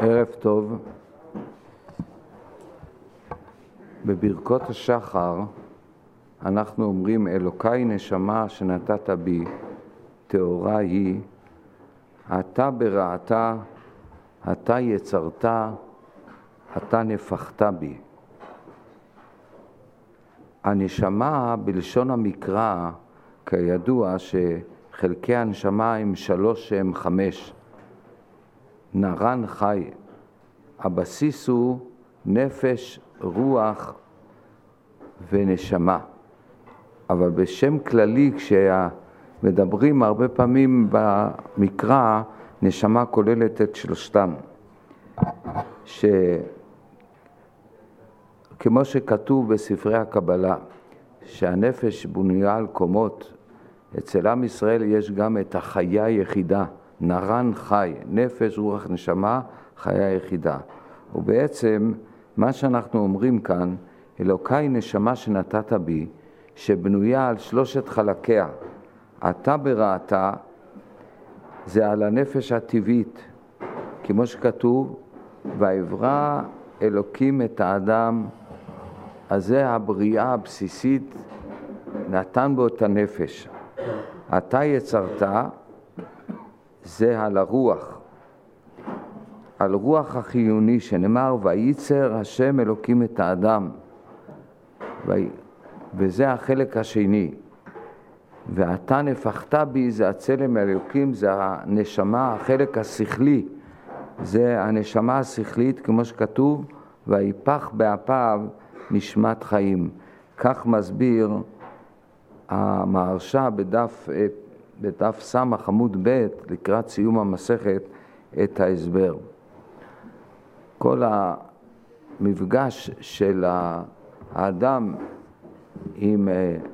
ערב טוב. בברכות השחר אנחנו אומרים אלוקי נשמה שנתת בי, תאורה היא, אתה ברעתה, אתה יצרת, אתה נפחת בי. הנשמה בלשון המקרא, כידוע שחלקי הנשמה הם 3 שהם 5. נרן חי. הבסיס הוא נפש, רוח ונשמה. אבל בשם כללי, כשמדברים הרבה פעמים במקרא, נשמה כוללת את 3. כמו שכתוב בספרי הקבלה, שהנפש בנויה על קומות, אצל עם ישראל יש גם את החיה היחידה, נרן חי, נפש, רוח, נשמה, חיה יחידה. ובעצם מה שאנחנו אומרים כאן, אלוקי נשמה שנתת בי, שבנויה על 3 חלקיה. אתה ברעתה, זה על הנפש הטבעית, כמו שכתוב, ויברא אלוקים את האדם, אז זה הבריאה הבסיסית, נתן בו את הנפש. אתה יצרת, זה על הרוח, על רוח החיוני שנאמר וייצר השם אלוקים את האדם, וזה החלק השני. ואתה נפחת בי, זה הצלם האלוקים, זה הנשמה, החלק השכלי, זה הנשמה השכלית, כמו שכתוב ויפח באפיו נשמת חיים. כך מסביר המהרש"א בדף סמך עמוד ב' לקראת סיום המסכת את ההסבר. כל המפגש של האדם עם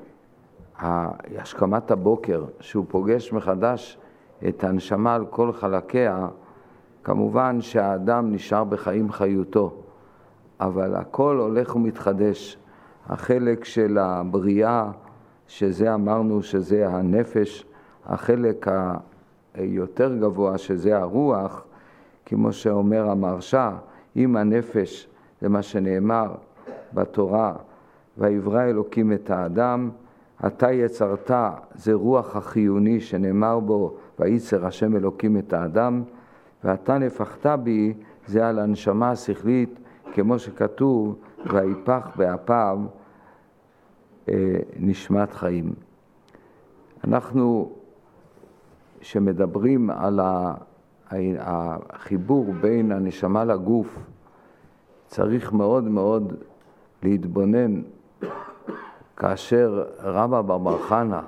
השכמת הבוקר, שהוא פוגש מחדש את הנשמה על כל חלקיה, כמובן שהאדם נשאר בחיים חיותו, אבל הכל הולך ומתחדש. החלק של הבריאה, שזה אמרנו שזה הנפש, החלק היותר גבוה שזה הרוח, כמו שאומר המהרש"א, עם הנפש, זה מה שנאמר בתורה, ויברא אלוקים את האדם, אתה יצרת, זה רוח החיוני שנאמר בו, וייצר השם אלוקים את האדם, ואתה נפחת בי, זה על הנשמה השכלית, כמו שכתוב, ויפח באפיו נשמת חיים. אנחנו שמדברים על החיבור בין הנשמה לגוף, צריך מאוד מאוד להתבונן כאשר רבא בר חנא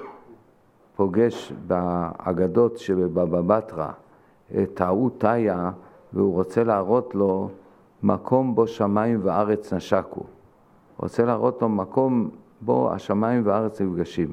פוגש באגדות שבבבא בתרא את טעו תיה, והוא רוצה להראות לו מקום בו שמיים וארץ נשקו. רוצה להראות לו מקום בו השמיים וארץ נפגשים.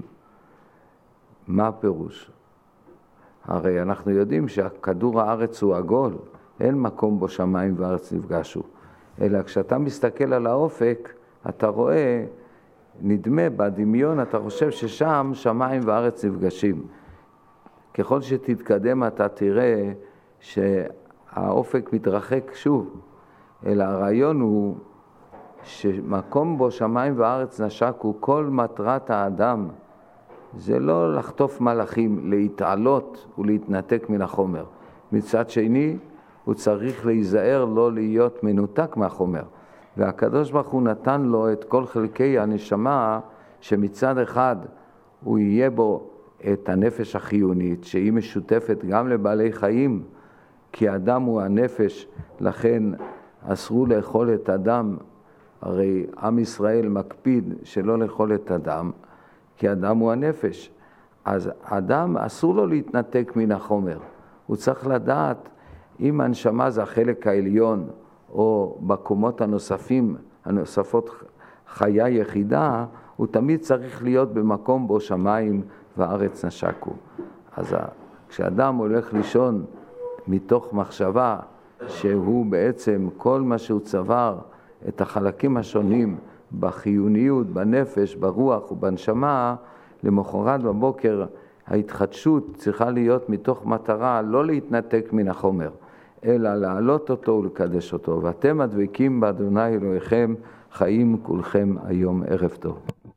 מה הפירוש? הרי אנחנו יודעים שכדור הארץ הוא עגול, אין מקום בו שמיים וארץ נפגשו. אלא כשאתה מסתכל על האופק, אתה רואה, נדמה בדמיון, אתה חושב ששם שמיים וארץ נפגשים. ככל שתתקדם אתה תראה שהאופק מתרחק שוב. אלא הרעיון הוא שמקום בו שמיים וארץ נשקו, כל מטרת האדם זה לא לחטוף מלאכים, להתעלות ולהתנתק מן החומר. מצד שני, הוא צריך להיזהר לא להיות מנותק מהחומר. והקדוש ברוך הוא נתן לו את כל חלקי הנשמה, שמצד אחד הוא יהיה בו את הנפש החיונית, שהיא משותפת גם לבעלי חיים, כי האדם הוא הנפש, לכן אסרו לאכול את אדם. הרי עם ישראל מקפיד שלא לאכול את אדם, כי אדם הוא הנפש. אז אדם אסור לו להתנתק מן החומר. הוא צריך לדעת אם הנשמה זה החלק העליון, או בקומות הנוספות חיה יחידה, הוא תמיד צריך להיות במקום בו שמיים וארץ נשקו. אז כשאדם הולך לישון מתוך מחשבה שהוא בעצם כל מה שהוא צבר, את החלקים השונים בחיוניות, בנפש, ברוח ובנשמה, למחרת בבוקר ההתחדשות צריכה להיות מתוך מטרה לא להתנתק מן החומר, אלא להעלות אותו ולקדש אותו. ואתם הדבקים באדוני אלוהיכם חיים כולכם היום. ערב טוב.